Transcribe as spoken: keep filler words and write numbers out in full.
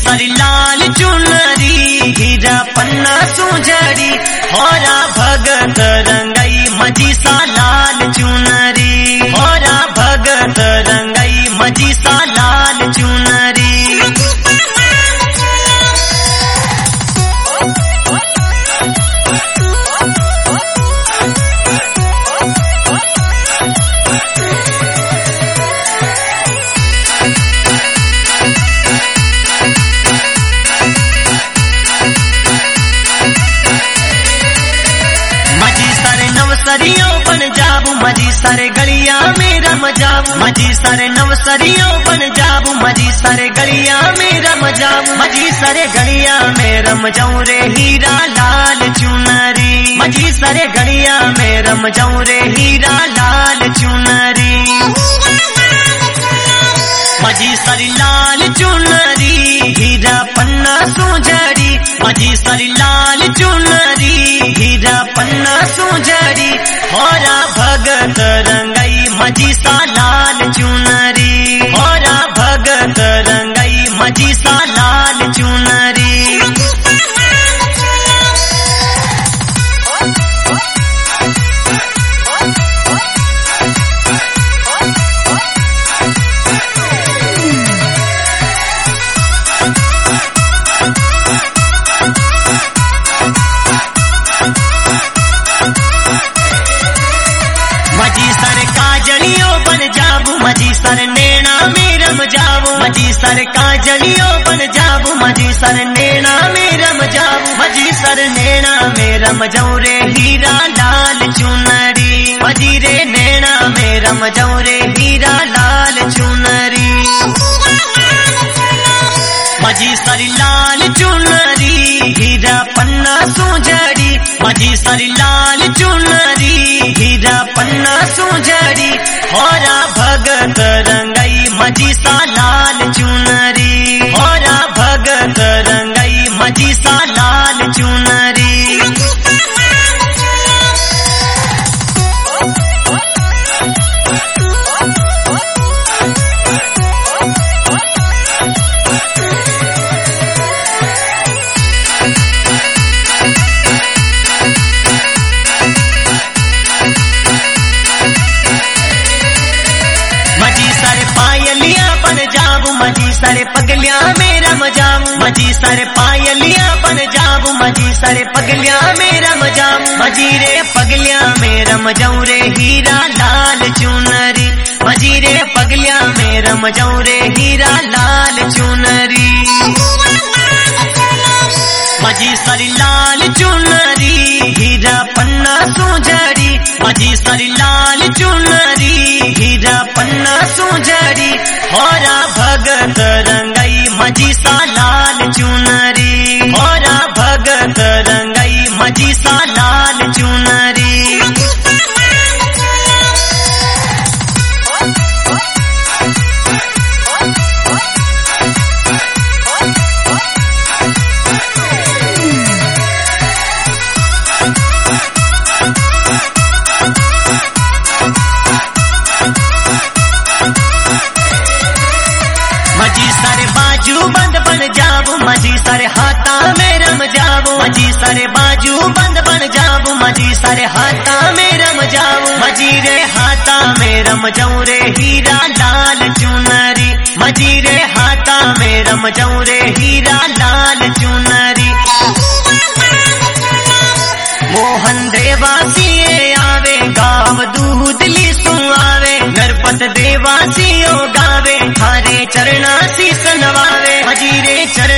सारी लाल चुनरी हीरा पन्ना सुझरी होरा भगत रंगई मजी सा लाल चुनरी होरा भगत रंगई मजी सा लाल चुनरी नवसरियों बन जाबू मजी सारे गलिया मेरा मजाबू मजी सारे नवसरियों बन जाबू मजी सारे गलिया मेरा मजाबू मजी सारे गलिया मेरा मजाऊ रे हीरा लाल चुनरी मजी सारे गलिया मेरा मजाऊ रे हीरा लाल चुनरी मजी सारी लाल चुनरी हीरा पन्ना सुझरी मजी सारी लाल चुनरी हीरा पन्ना सुझरी होरा भगत रंगई मजी सा लाल चुनरी होरा भगत रंगई मजी सा लाल चुनरी मजी सारे काजलियों बन जाबू मजी सारे नैना मेरा मजाबू मजी सारे काजलियों बन जाबू मजी सारे नैना मेरा मजाबू मजी सारे नैना मेरा मजाऊ रे हीरा लाल चुनरी मजी रे नैना मेरा मजाऊ रे हीरा लाल चुनरी मजी सारी लाल चुनरी हीरा पन्ना सुझरी मजी सारी लाल चुनरी हीरा पन्ना सुझरी होरा भगत रंगई मजी सा लाल चुनरी होरा भगत रंगई मजी सा लाल चुनरी मजी सारे पगलिया मेरा मजाबू मजी सारे पायलिया बन जाबू मजी सारे पगलिया मेरा मजाबू मजी रे पगलिया मेरा मजाऊ रे हीरा लाल चुनरी मजी रे पगलिया मेरा मजाऊ रे हीरा लाल चुनरी मजी सारी लाल चुनरी हीरा पन्ना सुझरी मजी सारी लाल चुनरी हीरा पन्ना सुझरी होरा भगत रंगई मजी सा लाल चुनरी होरा भगत रंगई मजी सा लाल चुनरी मजी सारे बाजू बंद बन जाबू मजी सारे हाथा मेरा मजाबू मजी सारे बाजू बंद बन जाबू मजी सारे हाथा मेरा मजाबू मजी रे हाथा मेरा मजाऊ रे हीरा लाल चुनरी मजी रे हाथा मेरा मजाऊ रे हीरा लाल चुनरी मोहन देवासी आवे गाव दूध ली सुआवे नरपत देवासी गावे थारे चरणा शीस नवावे मजी रे चरण